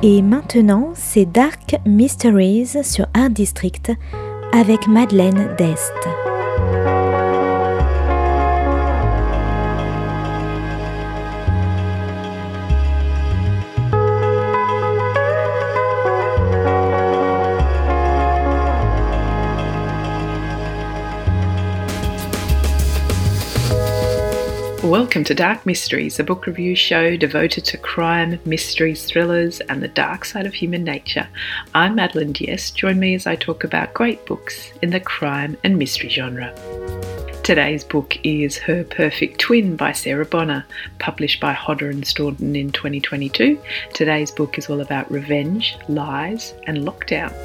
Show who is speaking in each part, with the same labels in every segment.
Speaker 1: Et maintenant, c'est Dark Mysteries sur Art District avec Madeleine Dest.
Speaker 2: Welcome to Dark Mysteries, a book review show devoted to crime, mysteries, thrillers, and the dark side of human nature. I'm Madeleine Dest. Join me as I talk about great books in the crime and mystery genre. Today's book is Her Perfect Twin by Sarah Bonner, published by Hodder and Staunton in 2022. Today's book is all about revenge, lies, and lockdown.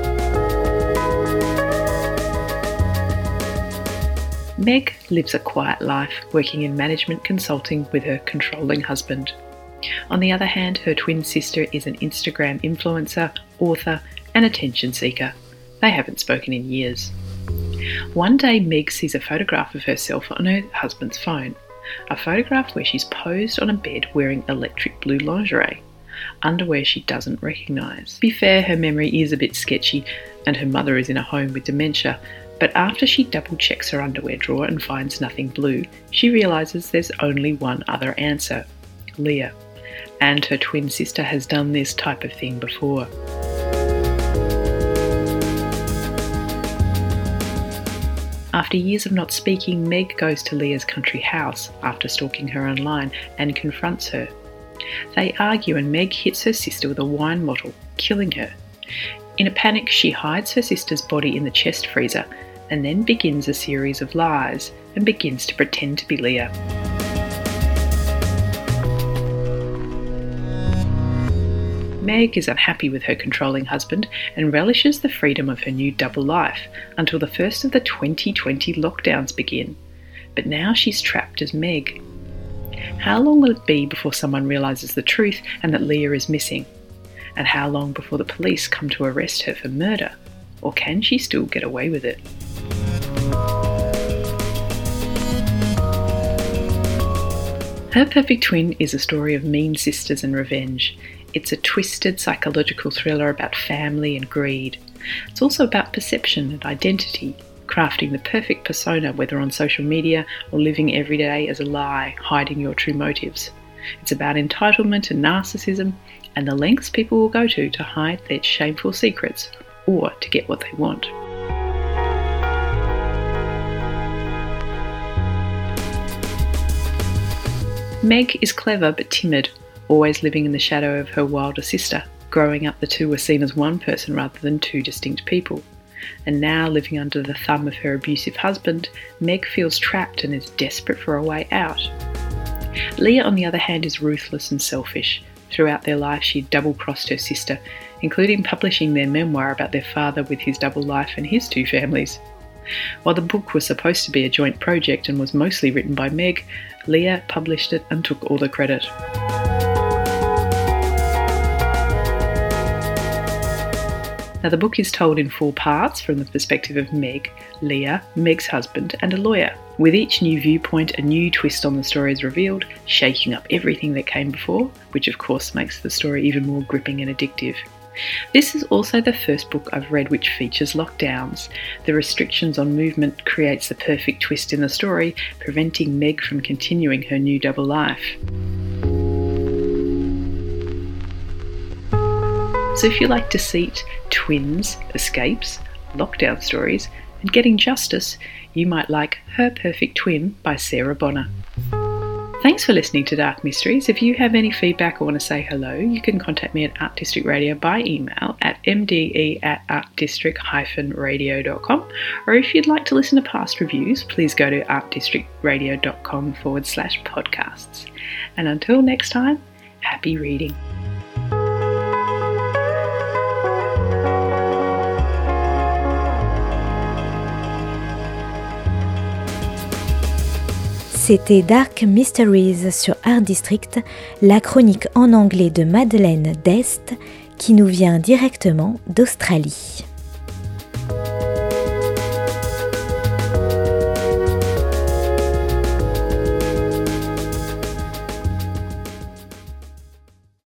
Speaker 2: Meg lives a quiet life, working in management consulting with her controlling husband. On the other hand, her twin sister is an Instagram influencer, author, and attention seeker. They haven't spoken in years. One day, Meg sees a photograph of herself on her husband's phone, a photograph where she's posed on a bed wearing electric blue lingerie, underwear she doesn't recognise. To be fair, her memory is a bit sketchy, and her mother is in a home with dementia. But after she double-checks her underwear drawer and finds nothing blue, she realises there's only one other answer: Leah. And her twin sister has done this type of thing before. After years of not speaking, Meg goes to Leah's country house after stalking her online and confronts her. They argue and Meg hits her sister with a wine bottle, killing her. In a panic, she hides her sister's body in the chest freezer and then begins a series of lies and begins to pretend to be Leah. Meg is unhappy with her controlling husband and relishes the freedom of her new double life until the first of the 2020 lockdowns begin. But now she's trapped as Meg. How long will it be before someone realises the truth and that Leah is missing? And how long before the police come to arrest her for murder? Or can she still get away with it? Her Perfect Twin is a story of mean sisters and revenge. It's a twisted psychological thriller about family and greed. It's also about perception and identity, crafting the perfect persona, whether on social media or living every day as a lie, hiding your true motives. It's about entitlement and narcissism, and the lengths people will go to hide their shameful secrets or to get what they want. Meg is clever but timid, always living in the shadow of her wilder sister. Growing up, the two were seen as one person rather than two distinct people. And now, living under the thumb of her abusive husband, Meg feels trapped and is desperate for a way out. Leah, on the other hand, is ruthless and selfish. Throughout their life, she double-crossed her sister, including publishing their memoir about their father with his double life and his two families. While the book was supposed to be a joint project and was mostly written by Meg, Leah published it and took all the credit. Now, the book is told in 4 parts from the perspective of Meg, Leah, Meg's husband, and a lawyer. With each new viewpoint, a new twist on the story is revealed, shaking up everything that came before, which of course makes the story even more gripping and addictive. This is also the first book I've read which features lockdowns. The restrictions on movement creates the perfect twist in the story, preventing Meg from continuing her new double life. So if you like deceit, twins, escapes, lockdown stories, and getting justice, you might like Her Perfect Twin by Sarah Bonner. Thanks for listening to Dark Mysteries. If you have any feedback or want to say hello, you can contact me at Art District Radio by email at mde@artdistrict-radio.com, or if you'd like to listen to past reviews, please go to artdistrictradio.com/podcasts. And until next time, happy reading.
Speaker 1: C'était Dark Mysteries sur Art District, la chronique en anglais de Madeleine Dest qui nous vient directement d'Australie.